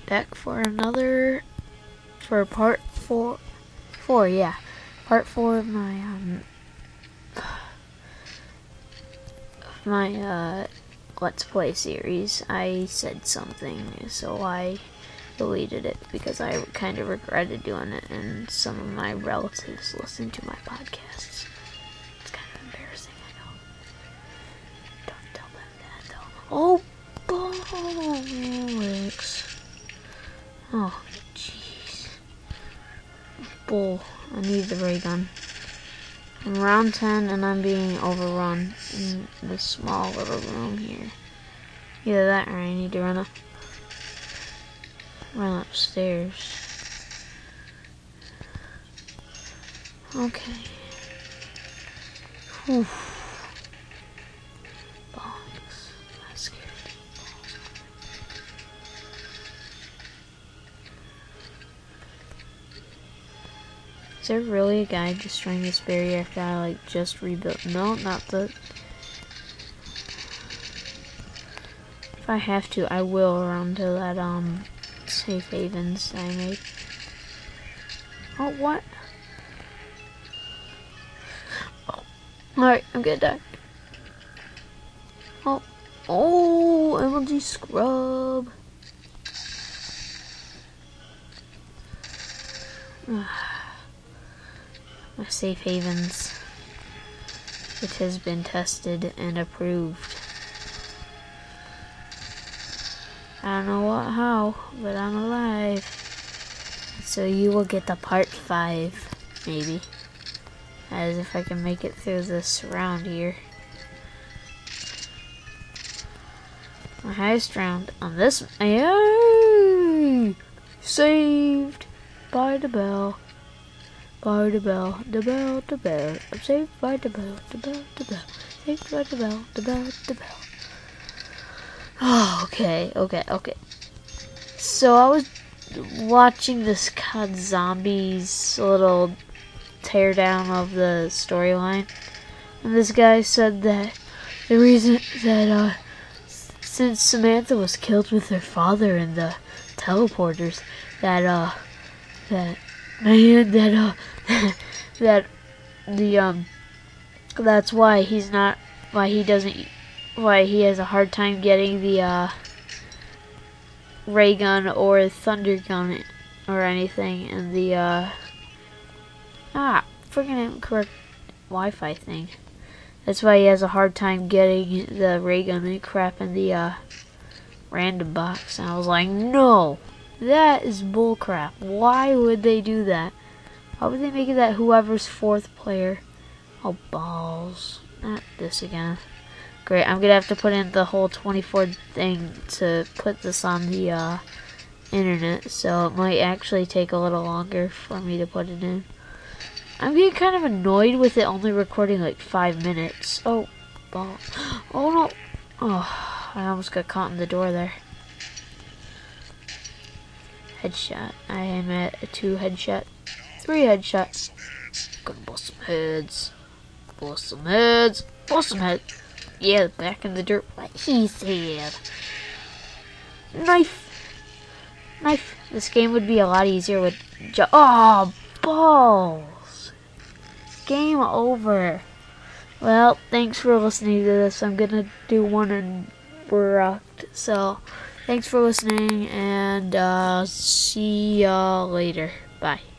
back for part four, yeah, part 4 of my Let's Play series. I said something, so I deleted it because I kind of regretted doing it, and some of my relatives listen to my podcasts. It's kind of embarrassing, I know. Don't tell them that, though. Oh, bollocks. Oh, jeez. Bull. I need the ray gun. I'm round 10 and I'm being overrun in this small little room here. Either that or I need to run upstairs. Okay. Whew. Bollocks. That scared me. Is there really a guy destroying this barrier after I like just rebuilt? No, not the. If I have to, I will run to that safe havens I made. Oh, what? Oh. Alright, I'm gonna die. Oh, MLG scrub. My safe havens. It has been tested and approved. I don't know how, but I'm alive. So you will get the part 5, maybe. As if I can make it through this round here. My highest round on this. Yay! Saved by the bell. By the bell, the bell, the bell. I'm saved by the bell, the bell, the bell. Saved by the bell, the bell, the bell. Oh, okay. So I was watching this COD Zombies little teardown of the storyline, and this guy said that the reason that since Samantha was killed with her father in the teleporters, that that's why he has a hard time getting the ray gun or thunder gun or anything, and the freaking incorrect Wi-Fi thing. That's why he has a hard time getting the ray gun and crap in the random box. And I was like, no, that is bullcrap. Why would they do that? Why would they make it that whoever's 4th player? Oh, balls. Not this again. Great, I'm gonna have to put in the whole 24 thing to put this on the internet, so it might actually take a little longer for me to put it in. I'm getting kind of annoyed with it only recording like 5 minutes. Oh, ball. Oh no. Oh, I almost got caught in the door there. Headshot. I am at a 2 headshot. 3 headshots. Gonna bust some heads. Bust some heads. Bust some heads. Yeah, back in the dirt. What he said. Knife. This game would be a lot easier with oh, balls. Game over. Well, thanks for listening to this. I'm gonna do one in Brocked. So, thanks for listening, and see y'all later. Bye.